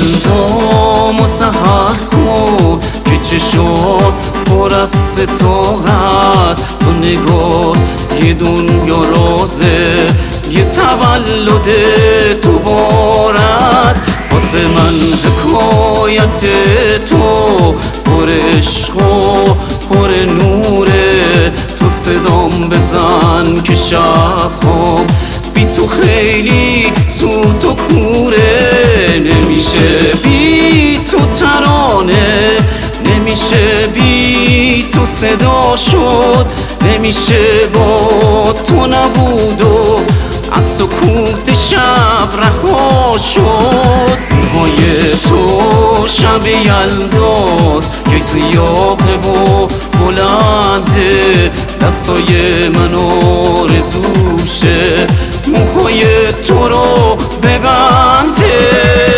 اندام و سحر کن که چشات پر از ستاره است. تو نگاه یه دنیا رازه، یه تولد تو بار است. واسه من حکایت تو پر عشق و پر نوره. تو صدام بزن که شب‌ها بی تو خیلی سوت و کوره. نمیشه بی تو ترانه، نمیشه بی تو صدا شد، نمیشه با تو نبود و از سکوت شب رها شد. موهای تو شب یلداست که سیاهه و بلنده، دستای من آرزوشه موهای تو رو ببنده.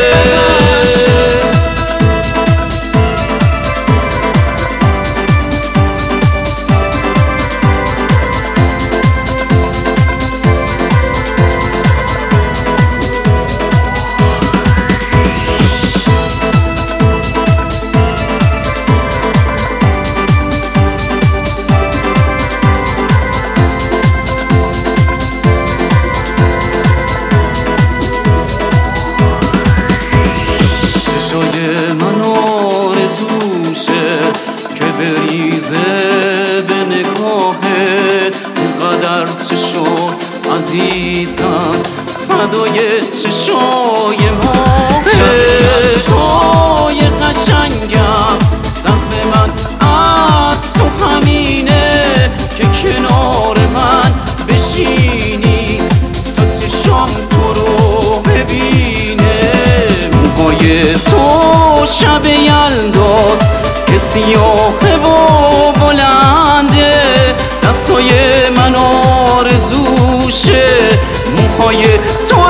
بریزه به نگاهت اینقدر چشم عزیزم فدای چشای ماهت. چشمای قشنگم زخم من از تو همینه که کنار من بشینی تا چشم تو رو ببینه. موهای تو شب یلداست که سیاهه و بلنده، دستای من آرزوشه موهای تو